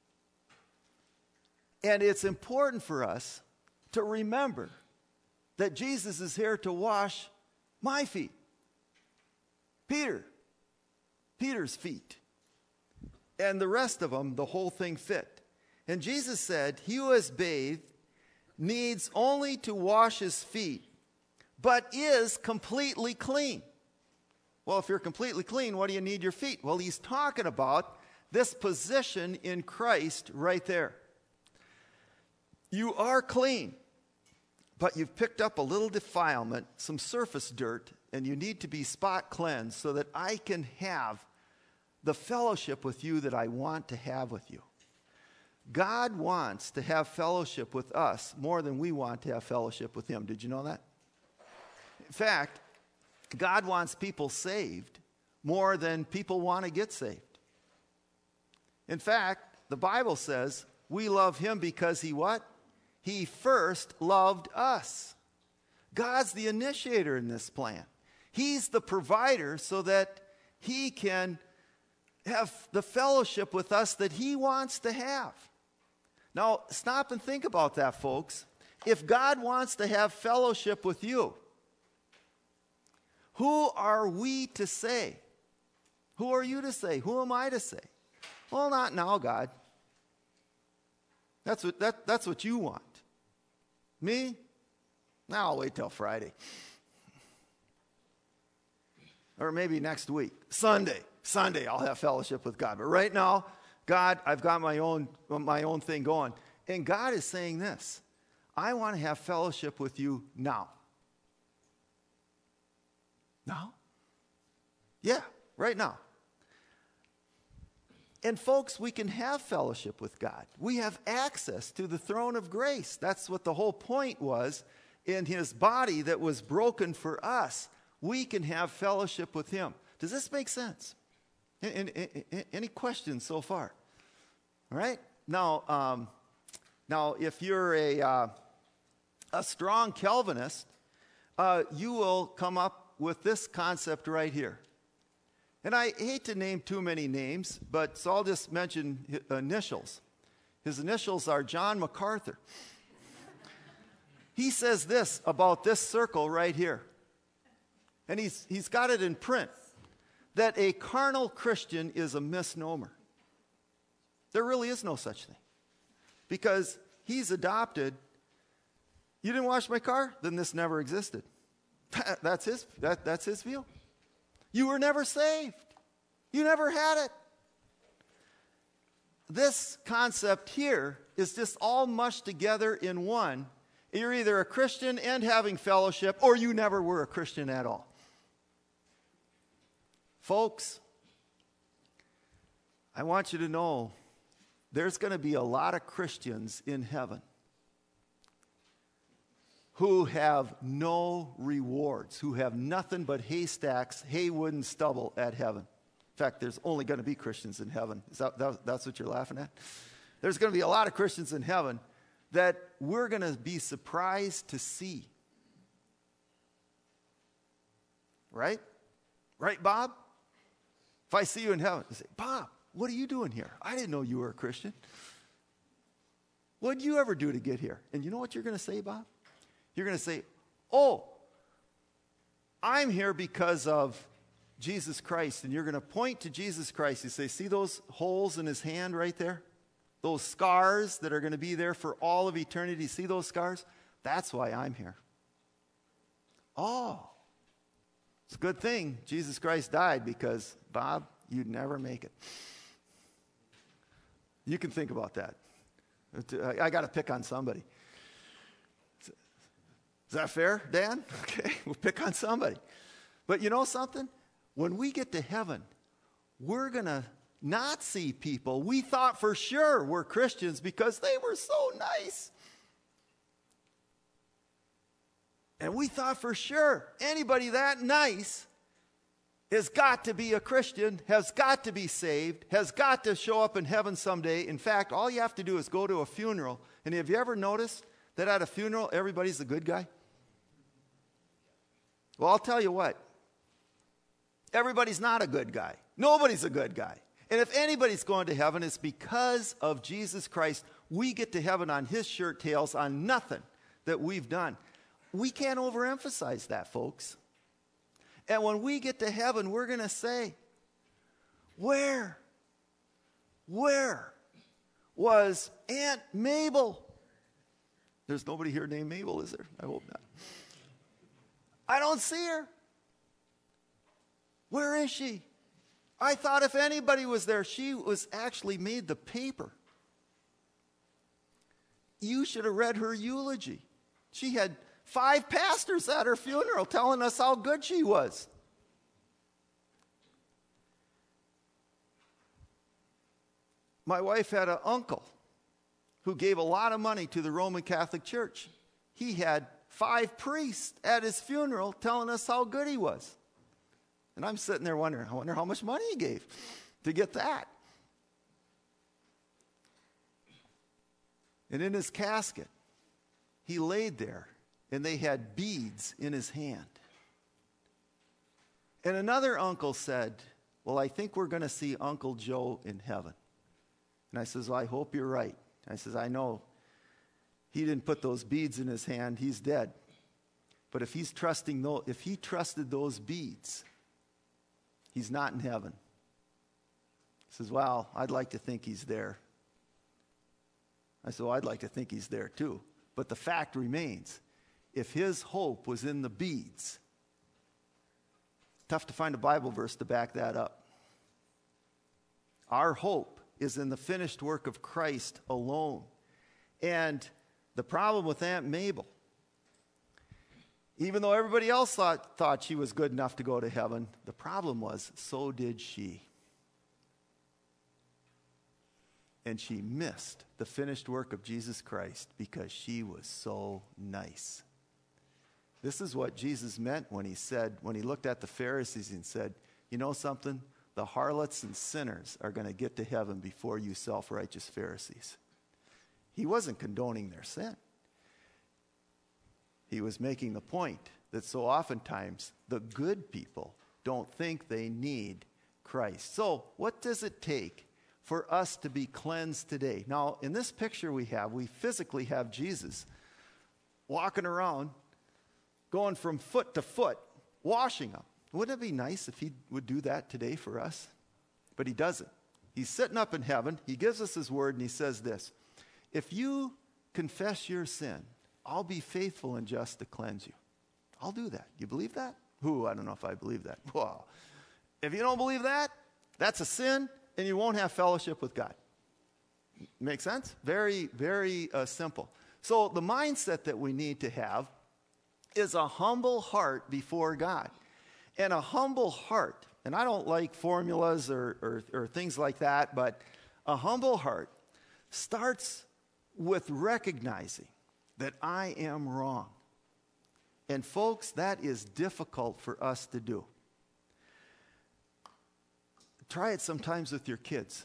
And it's important for us to remember that Jesus is here to wash my feet. Peter. Peter's feet. And the rest of them, the whole thing fit. And Jesus said, he who has bathed needs only to wash his feet, but is completely clean. Well, if you're completely clean, what do you need your feet? Well, he's talking about this position in Christ right there. You are clean, but you've picked up a little defilement, some surface dirt, and you need to be spot cleansed so that I can have the fellowship with you that I want to have with you. God wants to have fellowship with us more than we want to have fellowship with him. Did you know that? In fact, God wants people saved more than people want to get saved. In fact, the Bible says we love him because he what? He first loved us. God's the initiator in this plan. He's the provider so that he can have the fellowship with us that he wants to have. Now, stop and think about that, folks. If God wants to have fellowship with you, who are we to say? Who are you to say? Who am I to say? Well, not now, God. That's what, that, that's what you want. Me? Now I'll wait till Friday. Or maybe next week. Sunday. Sunday I'll have fellowship with God. But right now, God, I've got my own, my own thing going. And God is saying this. I want to have fellowship with you now. Now? Yeah, right now. And folks, we can have fellowship with God. We have access to the throne of grace. That's what the whole point was in his body that was broken for us. We can have fellowship with him. Does this make sense? Any, any, any questions so far? All right? Now, um, now if you're a, uh, a strong Calvinist, uh, you will come up with this concept right here. And I hate to name too many names, but so I'll just mention his initials. His initials are John MacArthur. He says this about this circle right here. And he's, he's got it in print. That a carnal Christian is a misnomer. There really is no such thing. Because he's adopted. You didn't wash my car? Then this never existed. That's his, that, that's his view. You were never saved. You never had it. This concept here is just all mushed together in one. You're either a Christian and having fellowship, or you never were a Christian at all. Folks, I want you to know there's going to be a lot of Christians in heaven who have no rewards, who have nothing but haystacks, hay, wood, and stubble at heaven. In fact, there's only going to be Christians in heaven. Is that, that, that's what you're laughing at? There's going to be a lot of Christians in heaven that we're going to be surprised to see. Right? Right, Bob? If I see you in heaven, I say, Bob, what are you doing here? I didn't know you were a Christian. What did you ever do to get here? And you know what you're going to say, Bob? You're going to say, oh, I'm here because of Jesus Christ. And you're going to point to Jesus Christ. You say, see those holes in his hand right there? Those scars that are going to be there for all of eternity. See those scars? That's why I'm here. Oh, it's a good thing Jesus Christ died because, Bob, you'd never make it. You can think about that. I got to pick on somebody. Is that fair, Dan? Okay, we'll pick on somebody. But you know something? When we get to heaven, we're going to not see people we thought for sure were Christians because they were so nice. And we thought for sure anybody that nice has got to be a Christian, has got to be saved, has got to show up in heaven someday. In fact, all you have to do is go to a funeral. And have you ever noticed that at a funeral, everybody's a good guy? Well, I'll tell you what. Everybody's not a good guy. Nobody's a good guy. And if anybody's going to heaven, it's because of Jesus Christ. We get to heaven on his shirt tails, on nothing that we've done. We can't overemphasize that, folks. And when we get to heaven, we're going to say, where, where was Aunt Mabel? There's nobody here named Mabel, is there? I hope not. I don't see her. Where is she? I thought if anybody was there, she was actually made the paper. You should have read her eulogy. She had five pastors at her funeral telling us how good she was. My wife had an uncle who gave a lot of money to the Roman Catholic Church. He had five priests at his funeral telling us how good he was. And I'm sitting there wondering, I wonder how much money he gave to get that. And in his casket, he laid there, and they had beads in his hand. And another uncle said, well, I think we're going to see Uncle Joe in heaven. And I says, well, I hope you're right. I says, I know he didn't put those beads in his hand. He's dead. But if he's trusting those, if he trusted those beads, he's not in heaven. He says, well, I'd like to think he's there. I said, well, I'd like to think he's there too. But the fact remains, if his hope was in the beads, tough to find a Bible verse to back that up. Our hope is in the finished work of Christ alone. And the problem with Aunt Mabel, even though everybody else thought, thought she was good enough to go to heaven, the problem was, so did she. And she missed the finished work of Jesus Christ because she was so nice. This is what Jesus meant when he said, when he looked at the Pharisees and said, you know something? The harlots and sinners are going to get to heaven before you self-righteous Pharisees. He wasn't condoning their sin. He was making the point that so oftentimes the good people don't think they need Christ. So what does it take for us to be cleansed today? Now, in this picture we have, we physically have Jesus walking around, going from foot to foot, washing them. Wouldn't it be nice if he would do that today for us? But he doesn't. He's sitting up in heaven. He gives us his word, and he says this, if you confess your sin, I'll be faithful and just to cleanse you. I'll do that. You believe that? Ooh, I don't know if I believe that. Wow. If you don't believe that, that's a sin, and you won't have fellowship with God. Make sense? Very, very uh, simple. So the mindset that we need to have is a humble heart before God. And a humble heart, and I don't like formulas or, or, or things like that, but a humble heart starts with recognizing that I am wrong. And folks, that is difficult for us to do. Try it sometimes with your kids.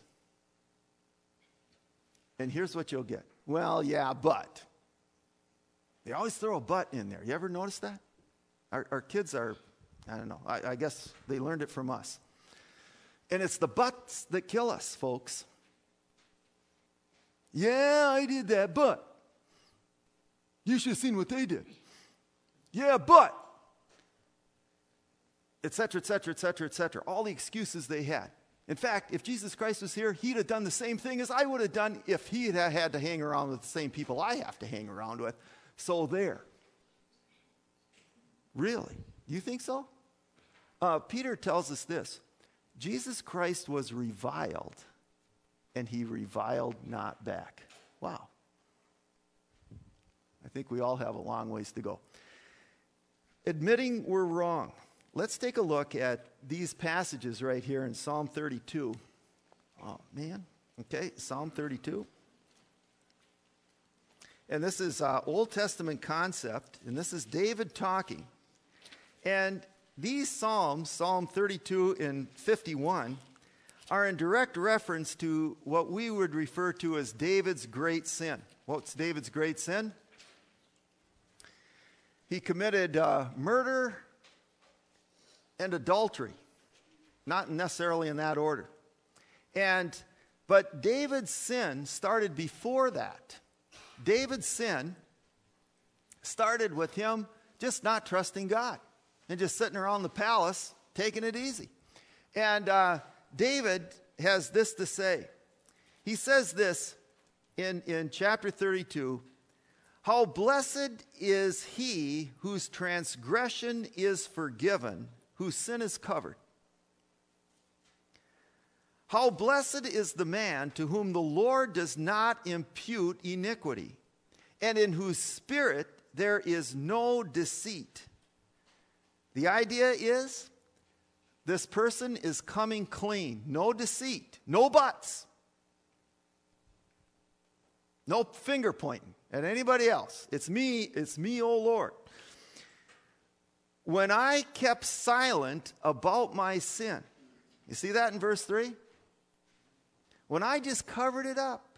And here's what you'll get. Well, yeah, but. They always throw a but in there. You ever notice that? Our, our kids are, I don't know, I, I guess they learned it from us. And it's the buts that kill us, folks. Yeah, I did that, but. You should have seen what they did. Yeah, but. Et cetera, et cetera, et cetera, et cetera. All the excuses they had. In fact, if Jesus Christ was here, he'd have done the same thing as I would have done if he had had to hang around with the same people I have to hang around with. So there. Really? You think so? Uh, Peter tells us this. Jesus Christ was reviled, and he reviled not back. Wow. I think we all have a long ways to go. Admitting we're wrong. Let's take a look at these passages right here in Psalm thirty-two. Oh, man. Okay, Psalm thirty-two. And this is uh, Old Testament concept, and this is David talking. And these Psalms, Psalm thirty-two and fifty-one, are in direct reference to what we would refer to as David's great sin. What's David's great sin? He committed uh, murder and adultery, not necessarily in that order. And but David's sin started before that. David's sin started with him just not trusting God and just sitting around the palace taking it easy. And uh, David has this to say. He says this in, in chapter thirty-two, "How blessed is he whose transgression is forgiven, whose sin is covered. How blessed is the man to whom the Lord does not impute iniquity, and in whose spirit there is no deceit." The idea is this person is coming clean. No deceit. No buts. No finger pointing at anybody else. It's me, it's me, oh Lord. "When I kept silent about my sin." You see that in verse three? When I just covered it up,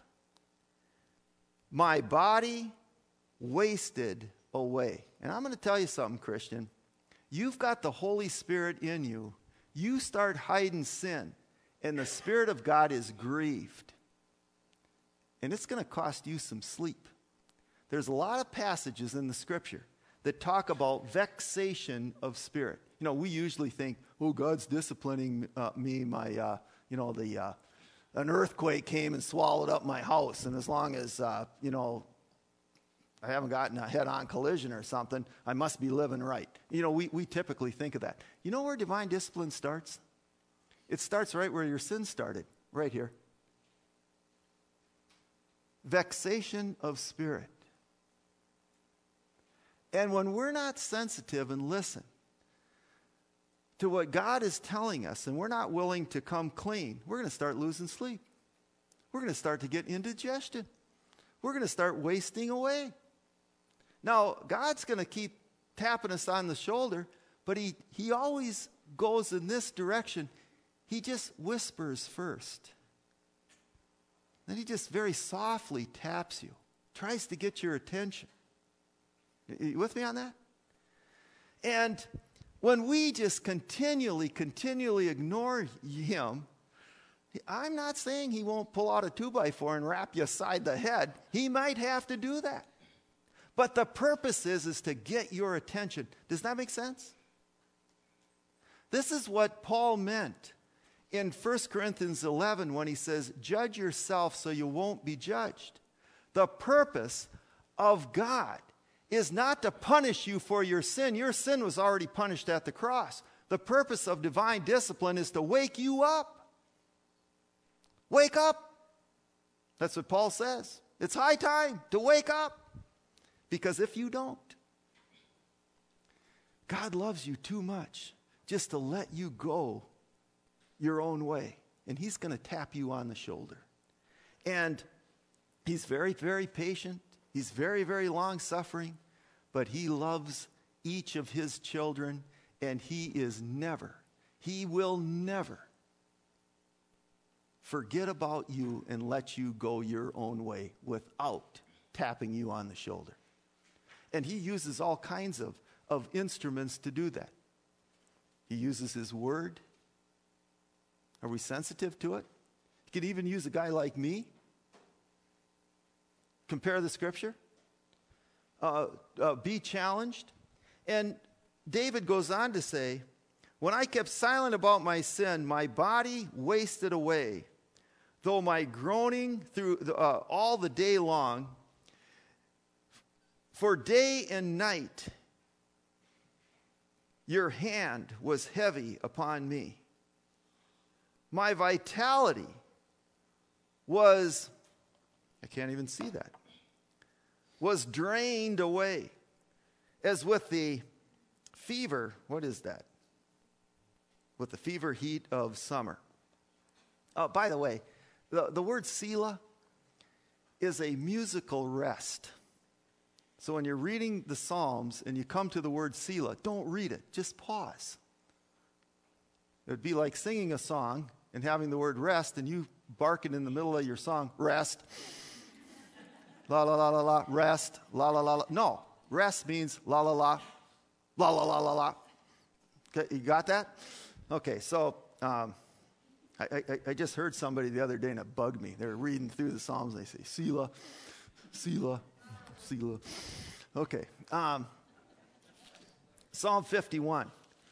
my body wasted away. And I'm going to tell you something, Christian. You've got the Holy Spirit in you. You start hiding sin, and the Spirit of God is grieved. And it's going to cost you some sleep. There's a lot of passages in the Scripture that talk about vexation of spirit. You know, we usually think, oh, God's disciplining uh, me, my, uh, you know, the... Uh, an earthquake came and swallowed up my house, and as long as, uh, you know, I haven't gotten a head-on collision or something, I must be living right. You know, we, we typically think of that. You know where divine discipline starts? It starts right where your sin started, right here. Vexation of spirit. And when we're not sensitive and listen to what God is telling us, and we're not willing to come clean, we're going to start losing sleep. We're going to start to get indigestion. We're going to start wasting away. Now, God's going to keep tapping us on the shoulder, but he, he always goes in this direction. He just whispers first. Then he just very softly taps you, tries to get your attention. You with me on that? And when we just continually, continually ignore him, I'm not saying he won't pull out a two by four and wrap you aside the head. He might have to do that. But the purpose is, is to get your attention. Does that make sense? This is what Paul meant in First Corinthians eleven when he says, judge yourself so you won't be judged. The purpose of God is not to punish you for your sin. Your sin was already punished at the cross. The purpose of divine discipline is to wake you up. Wake up. That's what Paul says. It's high time to wake up. Because if you don't, God loves you too much just to let you go your own way. And he's going to tap you on the shoulder. And he's very, very patient. He's very, very long-suffering, but he loves each of his children, and he is never, he will never forget about you and let you go your own way without tapping you on the shoulder. And he uses all kinds of, of instruments to do that. He uses his word. Are we sensitive to it? He could even use a guy like me. Compare the scripture. Uh, uh, be challenged. And David goes on to say, when I kept silent about my sin, my body wasted away, though my groaning through the, uh, all the day long, for day and night your hand was heavy upon me. My vitality was, I can't even see that, was drained away as with the fever, what is that? With the fever heat of summer. Oh, by the way, the, the word Selah is a musical rest. So when you're reading the Psalms and you come to the word Selah, don't read it. Just pause. It would be like singing a song and having the word rest and you barking in the middle of your song, rest. La, la, la, la, la, rest, la, la, la, la. No, rest means la, la, la, la, la, la, la, la. Okay, you got that? Okay, so um, I, I, I just heard somebody the other day and it bugged me. They were reading through the Psalms and they say, Selah, Selah, Selah. Okay, um, Psalm fifty-one.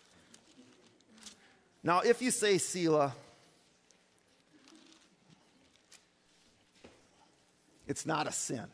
Now, if you say Selah, it's not a sin.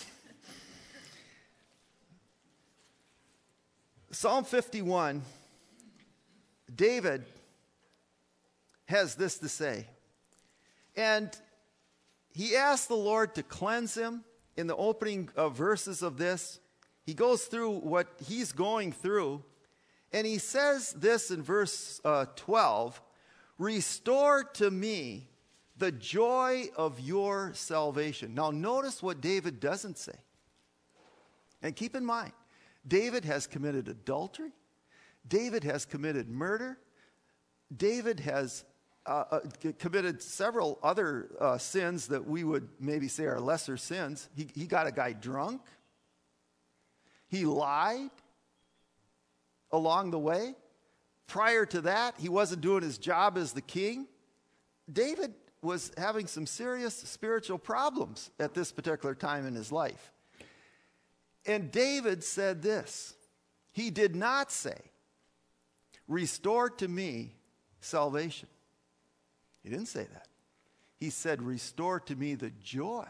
Psalm fifty-one, David has this to say. And he asked the Lord to cleanse him in the opening uh, verses of this. He goes through what he's going through. And he says this in verse uh, twelve, restore to me the joy of your salvation. Now notice what David doesn't say. And keep in mind, David has committed adultery. David has committed murder. David has uh, uh, committed several other uh, sins that we would maybe say are lesser sins. He, he got a guy drunk. He lied along the way. Prior to that, he wasn't doing his job as the king. David was having some serious spiritual problems at this particular time in his life. And David said this. He did not say, restore to me salvation. He didn't say that. He said, restore to me the joy.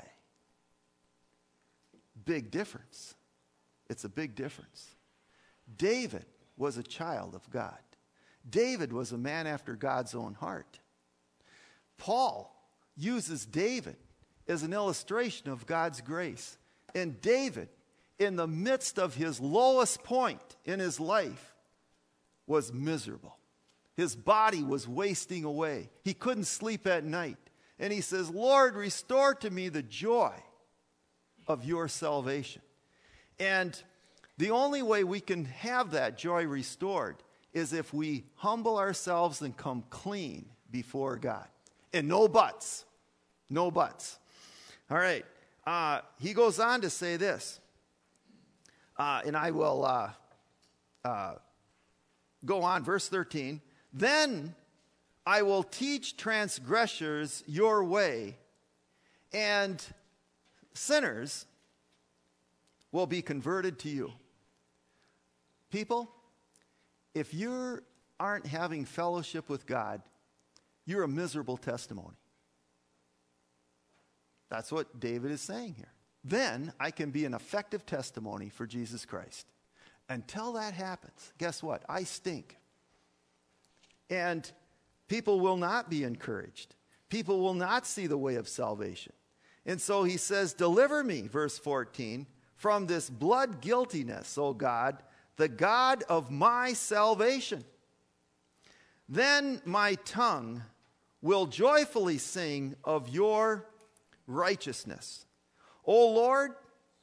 Big difference. It's a big difference. David was a child of God. David was a man after God's own heart. Paul uses David as an illustration of God's grace. And David, in the midst of his lowest point in his life, was miserable. His body was wasting away. He couldn't sleep at night. And he says, Lord, restore to me the joy of your salvation. And the only way we can have that joy restored is if we humble ourselves and come clean before God. And no buts. No buts. All right. Uh, he goes on to say this. Uh, and I will uh, uh, go on. Verse thirteen. Then I will teach transgressors your way, and sinners will be converted to you. People, if you aren't having fellowship with God, you're a miserable testimony. That's what David is saying here. Then I can be an effective testimony for Jesus Christ. Until that happens, guess what? I stink. And people will not be encouraged. People will not see the way of salvation. And so he says, deliver me, verse fourteen, from this blood guiltiness, O God, the God of my salvation. Then my tongue will joyfully sing of your righteousness. O Lord,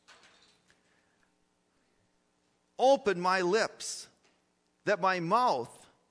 open my lips, that my mouth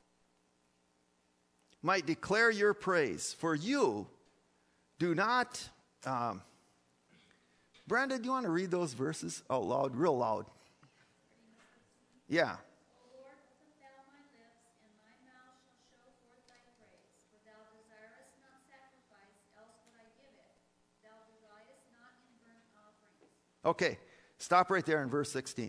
might declare your praise. For you do not... Um, Brenda, do you want to read those verses out loud, real loud? Yeah. O Lord, open thou my lips, and my mouth shall show forth thy praise. For thou desirest not sacrifice, else would I give it. Thou delightest not in burnt offerings. Okay, stop right there in verse sixteen.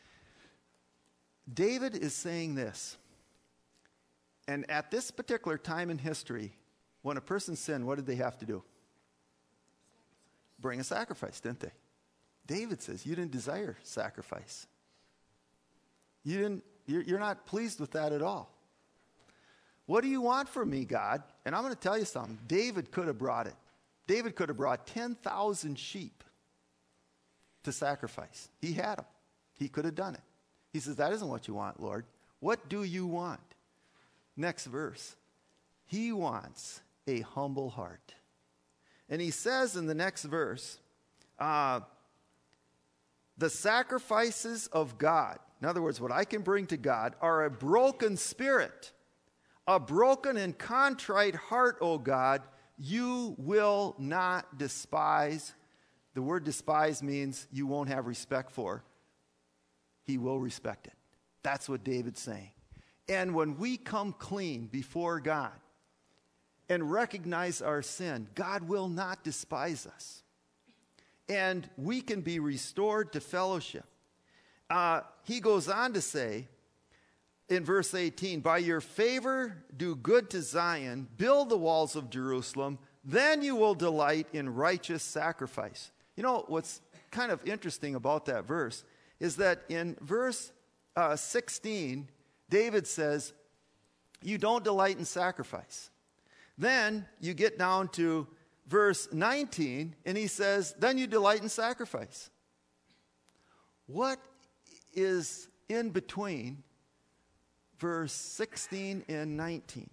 David is saying this. And at this particular time in history, when a person sinned, what did they have to do? Bring a sacrifice, didn't they? David says, you didn't desire sacrifice. You didn't, you're, you're not pleased with that at all. What do you want from me, God? And I'm going to tell you something. David could have brought it. David could have brought ten thousand sheep to sacrifice. He had them. He could have done it. He says, that isn't what you want, Lord. What do you want? Next verse. He wants a humble heart. And he says in the next verse, uh, the sacrifices of God, in other words, what I can bring to God, are a broken spirit, A broken and contrite heart, O God, you will not despise. The word despise means you won't have respect for. He will respect it. That's what David's saying. And when we come clean before God and recognize our sin, God will not despise us. And we can be restored to fellowship. Uh, he goes on to say in verse eighteen, by your favor do good to Zion, build the walls of Jerusalem, then you will delight in righteous sacrifice. You know, what's kind of interesting about that verse is that in verse uh, sixteen, David says, you don't delight in sacrifice. Then you get down to verse nineteen, and he says, then you delight in sacrifice. What is in between verse sixteen and nineteen?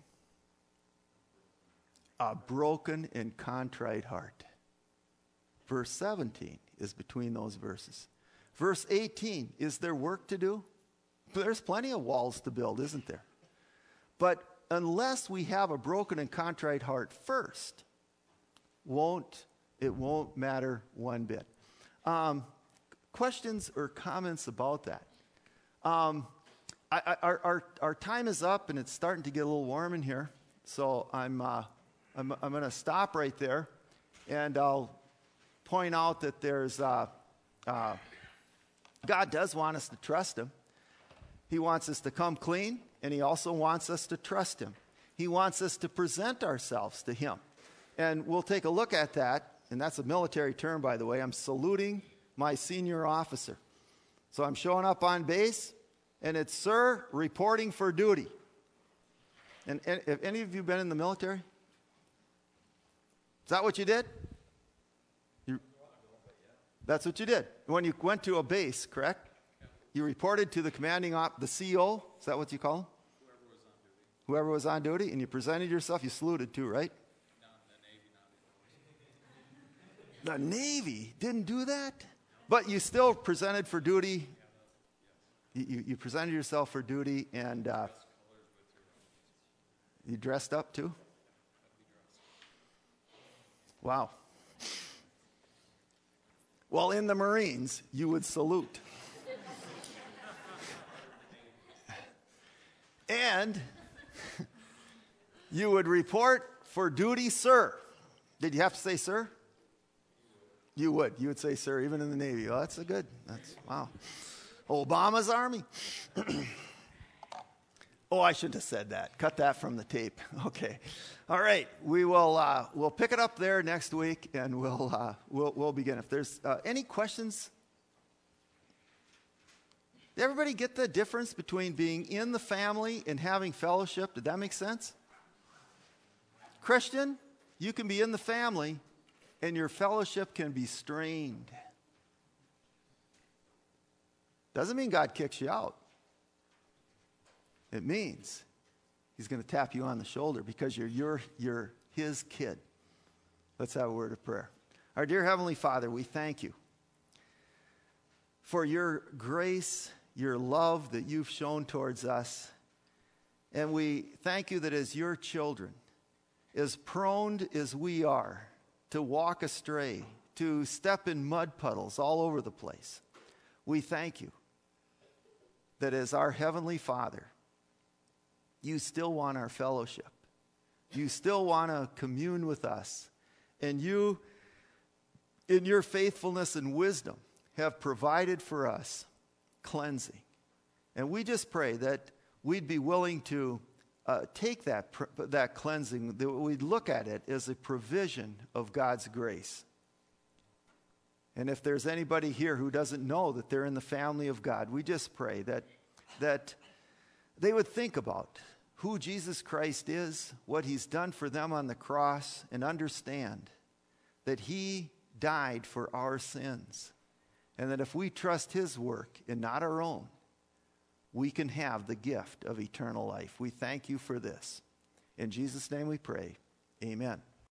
A broken and contrite heart. Verse seventeen is between those verses. Verse eighteen, is there work to do? There's plenty of walls to build, isn't there? But unless we have a broken and contrite heart first, won't it won't matter one bit. Um, questions or comments about that? Um, I, I, our, our our time is up, and it's starting to get a little warm in here. So I'm uh, I'm, I'm going to stop right there, and I'll point out that there's uh, uh, God does want us to trust Him. He wants us to come clean, and He also wants us to trust Him. He wants us to present ourselves to Him. And we'll take a look at that, and that's a military term, by the way. I'm saluting my senior officer. So I'm showing up on base, and it's, sir, reporting for duty. And, and have any of you been in the military? Is that what you did? You, that's what you did. When you went to a base, correct? You reported to the commanding op, the C O, is that what you call him? Whoever was on duty. Whoever was on duty, and you presented yourself, you saluted too, right? No, the Navy, not the Navy didn't do that? But you still presented for duty. You, you, you presented yourself for duty, and uh, you dressed up too? Wow. Well, in the Marines, you would salute. And you would report for duty, sir. Did you have to say sir? You would. You would say sir, even in the Navy. Oh, that's a good. That's wow. Obama's Army. Oh, I shouldn't have said that. Cut that from the tape. Okay. All right. We will uh, we'll pick it up there next week, and we'll uh, we'll we'll begin. If there's uh, any questions. Did everybody get the difference between being in the family and having fellowship? Did that make sense? Christian, you can be in the family and your fellowship can be strained. Doesn't mean God kicks you out. It means He's going to tap you on the shoulder because you're, you're, you're His kid. Let's have a word of prayer. Our dear Heavenly Father, we thank You for Your grace, Your love that You've shown towards us. And we thank You that as Your children, as prone as we are to walk astray, to step in mud puddles all over the place, we thank You that as our Heavenly Father, You still want our fellowship. You still want to commune with us. And You, in Your faithfulness and wisdom, have provided for us cleansing. And we just pray that we'd be willing to uh, take that, that cleansing, that we'd look at it as a provision of God's grace. And if there's anybody here who doesn't know that they're in the family of God, we just pray that, that they would think about who Jesus Christ is, what He's done for them on the cross, and understand that He died for our sins. And that if we trust His work and not our own, we can have the gift of eternal life. We thank You for this. In Jesus' name we pray. Amen.